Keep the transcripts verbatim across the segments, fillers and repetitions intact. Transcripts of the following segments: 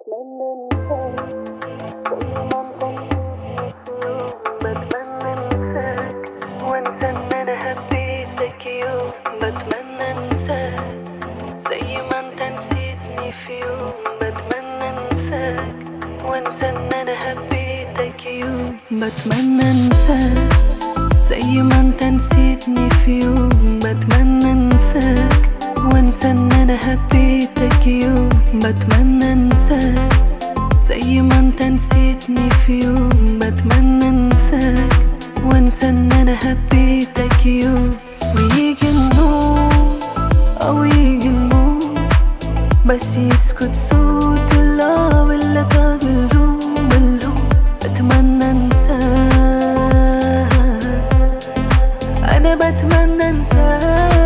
بتمنى انساك زي ما انت نسيتني في يوم. بتمنى انساك وانسى ان انا حبيتك يوم. بتمنى انساك زي ما انت نسيتني في يوم. بتمنى انساك وانسى ان انا حبيتك يوم. بتمنى انساك زي ما انت نسيتني في يوم. بتمنى انساك وانسى ان انا حبيتك يوم. بتمنى انساك زي ما انت نسيتني في يوم. بتمنى انساك وانسى ان انا حبيتك يوم. ويجي النوم او يجي الموت بس يسكت صوت اللعب اللي طاق اللوم اللوم. بتمنى انساك، انا بتمنى انساك.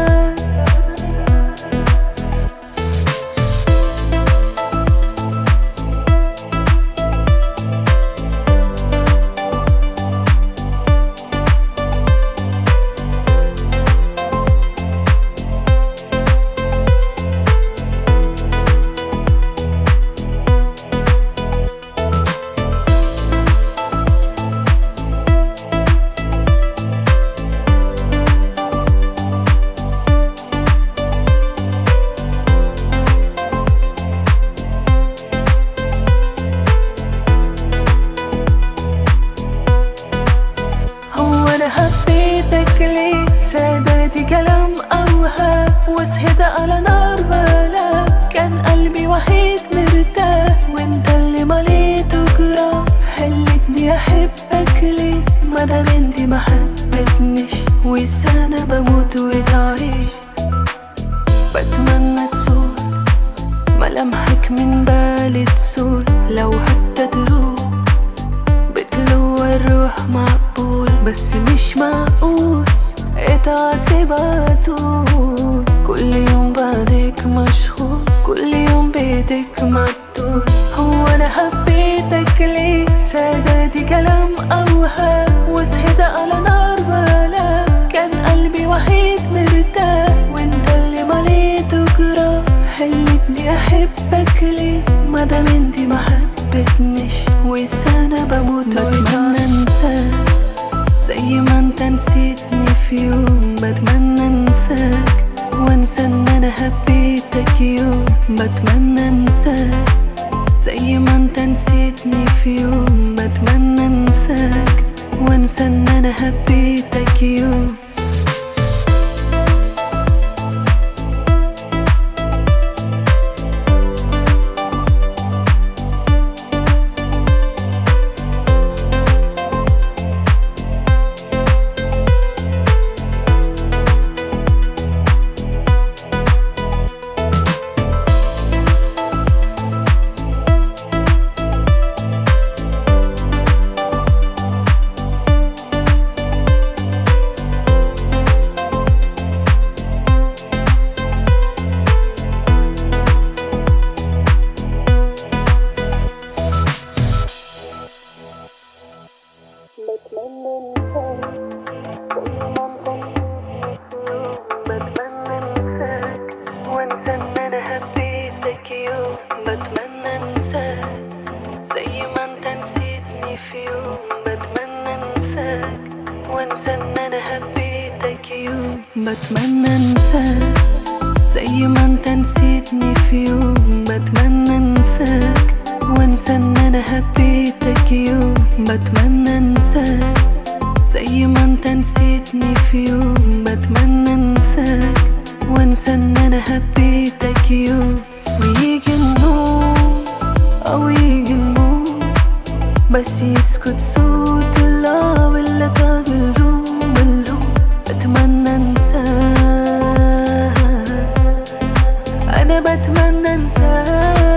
حبيتك ليه ساداتي كلام أوهام وسهد على نار ولا كان قلبي وحيد مرتاح وانت اللي مليته جراح. خلتني أحبك ليه مادام انتي ما حبتنيش والسنة بموت وتعيش. بتمنى تزول ملامحك من بالي تزول لو حتى تروح بتلوى الروح مقبول بس مش معقول اتعاتب عطول. كل يوم بعدك مشغول كل يوم بيدك مقتول. هو انا حبيتك ليه ساداتي كلام اوهام وسهد على نار ولا كان قلبي وحيد مرتاح وانت اللي مليته جراح. خلتني احبك ليه مادام انتي ما حبتنيش والسنة بموت. بتمنى انساك زي ما انت نسيتني في يوم. بتمنى انساك وانسى ان انا حبيتك يوم. بتمنى انساك زي ما انت نسيتني في يوم. بتمنى انساك وانسى ان انا حبيتك يوم. بتمنى انساك زي ما انت نسيتني في يوم. بتمنى انساك وانسى ان انا حبيتك يوم. بتمنى انساك زي ما انت نسيتني في يوم. بتمنى انساك وانسى ان انا حبيتك يوم. بتمنى انساك زي ما انت نسيتني في يوم. بتمنى انساك وانسى ان انا حبيتك يوم. بتمنى انساك زي ما انت نسيتني في يوم. بتمنى انساك وانسى ان انا حبيتك يوم. ويجي النوم او يجي الموت بس يسكت صوت اللعب اللي طاق اللوم اللوم. بتمنى انساك، انا بتمنى انساك.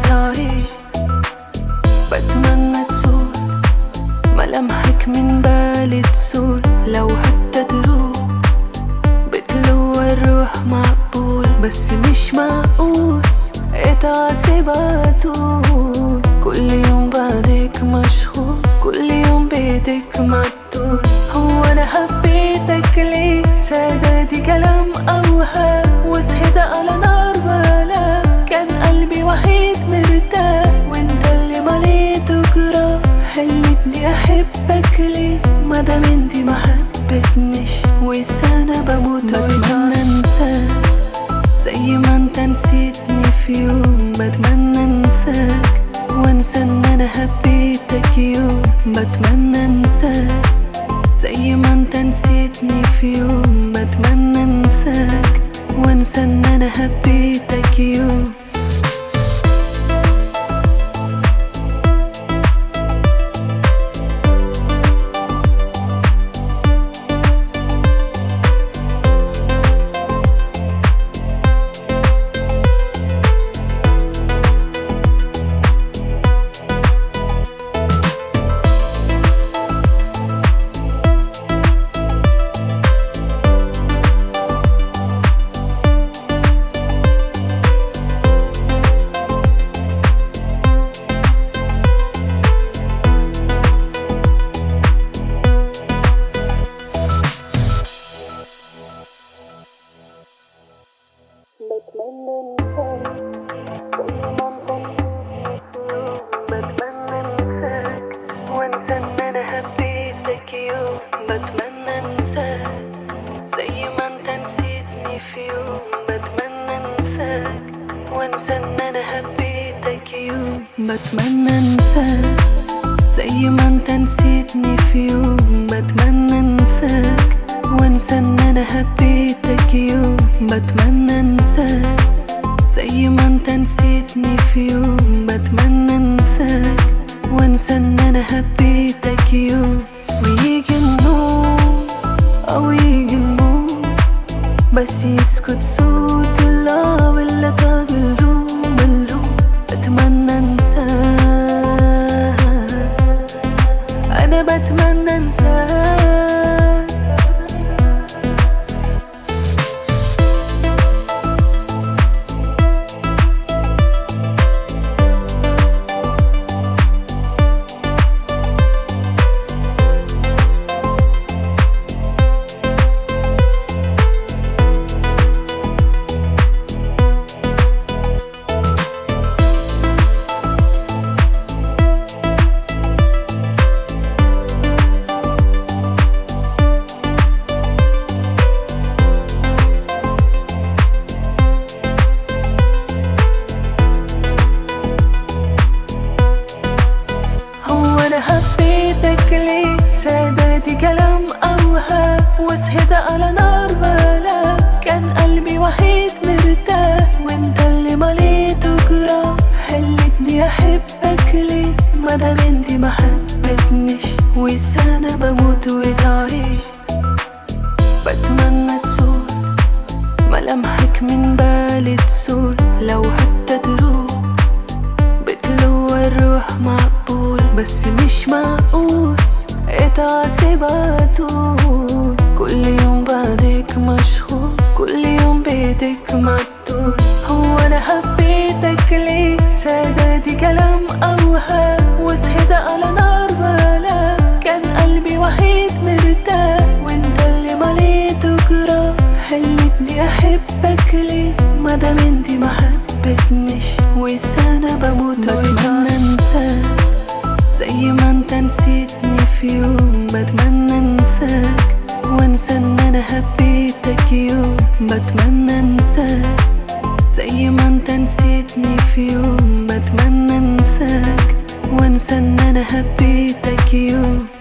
وتعيش. بتمنى تزول ملامحك من بالي تزول، لو حتى تروح بتلوى الروح مقبول، بس مش معقول اتعاتي بطول. كل يوم بعدك مشغول، كل يوم بيدك مقتول. هو انا حبيتك ليه؟ سادتي كلام اوهام، وصحيت على نار ولا كان قلبي وحيد مرتاح، وانت اللي مليته جراح. خلتني احبك ليه مادام انتي ما حبتنيش؟ وسنة بموت بتمنى انساك زي ما انت نسيتني في يوم. بتمنى انساك وانسى ان انا حبيتك يوم. بتمنى انساك زي ما انت نسيتني في يوم. بتمنى انساك وانسى ان انا حبيتك يوم. بتمنى انساك زي ما انت نسيتني في يوم. بتمنى انساك وانسى ان انا حبيتك يوم. بتمنى انساك زي ما انت نسيتني في يوم. بتمنى انساك وانسى ان انا حبيتك يوم. بتمنى انساك زي ما انت نسيتني في يوم. بتمنى انساك وانسى ان انا حبيتك يوم. بتمنى انساك زي ما انت نسيتني في يوم. بتمنى انساك وانسى ان انا حبيتك يوم. ويجي النوم او يجي الموت، بس يسكت صوت الله واللي طاق اللوم اللوم. بتمنى انساك، انا بتمنى انساك. حبيتك ليه؟ سادتي كلام اوهام، وصحيت على نار ولا كان قلبي وحيد مرتاح، وانت اللي مليته جراح. خلتني احبك ليه مادام انتي ما حبتنيش؟ والسنة بموت وتعيش. بتمنى تزول ملامحك من بالي تزول، لو حتى تروح بتلوى الروح مقبول، بس مش معقول اتعاتي بطول. كل يوم بعدك مشغول، كل يوم بيدك مقتول. هو انا حبيتك ليه؟ سادتي كلام اوهام، وصحيت على نار ولا كان قلبي وحيد مرتاح، وانت اللي مليته جراح. خلتني احبك ليه مادام انتي ما حبتنيش؟ والسنة بموت بتمنى انساك زي ما انت نسيتني في يوم. بتمنى انساك وانسى ان انا حبيتك يوم. بتمنى انساك زي ما انت نسيتني في يوم. بتمنى انساك وانسى ان انا حبيتك يوم.